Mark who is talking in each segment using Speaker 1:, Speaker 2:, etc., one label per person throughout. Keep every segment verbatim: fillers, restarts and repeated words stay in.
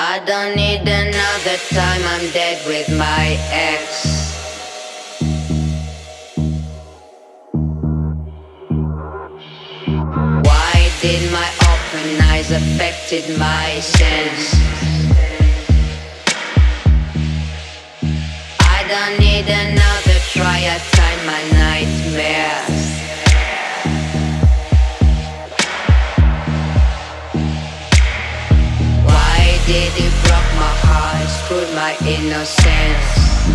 Speaker 1: I don't need another time, I'm dead with my ex. Why did my open eyes affected my sense? I don't need another try, I time my nightmares. Why did it broke my heart, screwed my innocence?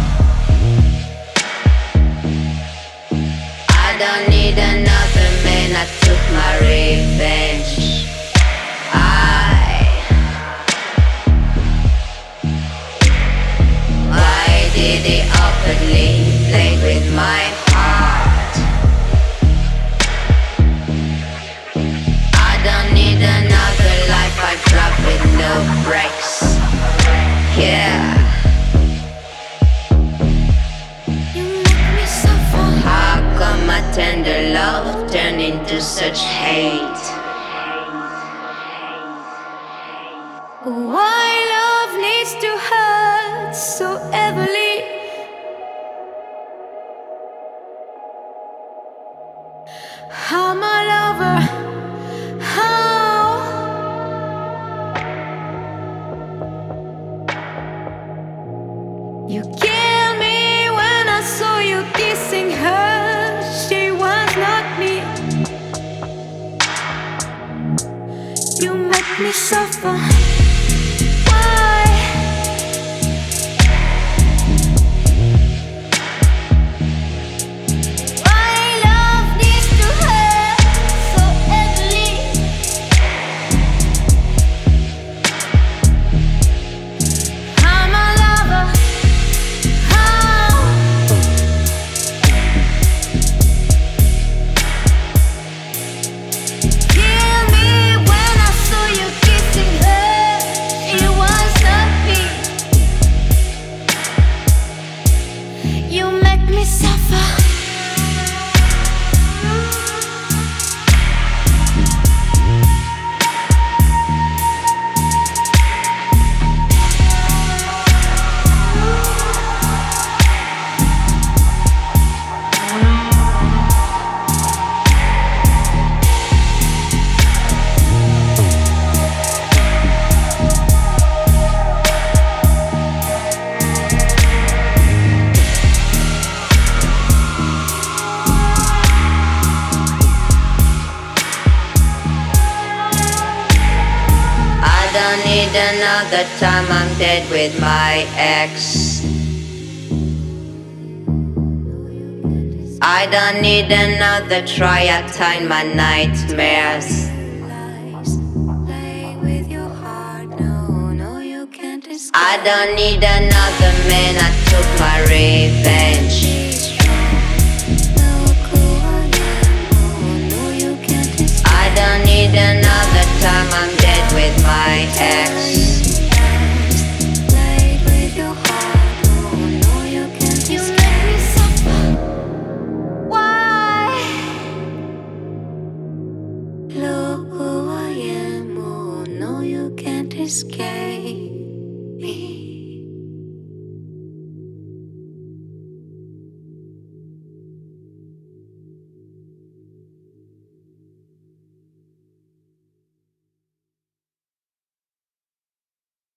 Speaker 1: I don't need another man, I took my revenge. I Why did he openly play with my heart? I don't need another life, I drop with no brakes. Yeah. How come my tender love turned into such hate?
Speaker 2: Why love needs to hurt so heavily? I'm a lover. How? You killed me when I saw you kissing her. She was not me. You make me suffer. Why? Why love needs to hurt so heavily? I'm a lover. How? Kill me when I saw you kissing her. It was not me. You make me suffer.
Speaker 1: I don't need another time, I'm dead with my ex. I don't need another try, I time my nightmares.
Speaker 2: Play with your heart. No, no, you can't escape.
Speaker 1: I don't need another man, I took my revenge.
Speaker 2: Look who I am. Oh, no, you can't escape.
Speaker 1: I don't need another time, I'm dead with my ex.
Speaker 2: Played with your heart. Oh, no, you can't You escape. Make me suffer. Why? Look who I am. Oh, no, you can't escape.